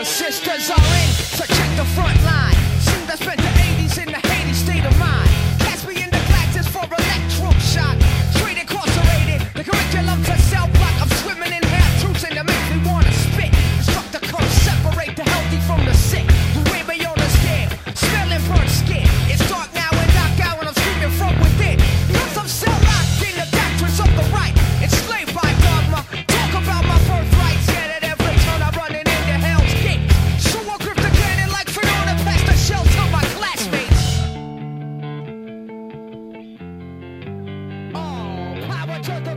sisters are in, so check the front line. Seemed I spent the 80s in the Hades state of mind. Cast me in the Galactus for electroshock. Straight incarcerated, the curriculum to cell block. I'm swimming in half-truths and it makes me wanna spit. Instructor come separate the healthy from the sick. You weigh me on the scale, smelling burnt skin. It's dark now and knockout and I'm screaming from within. Plus I'm cell locked in the doctrines of the right. Enslaved by dogma, talk about my birthright. Scared at every turn I'm running into Hell's Gate. So I grip the cannon like Fiona, pass the shell to my classmates. Oh, power to the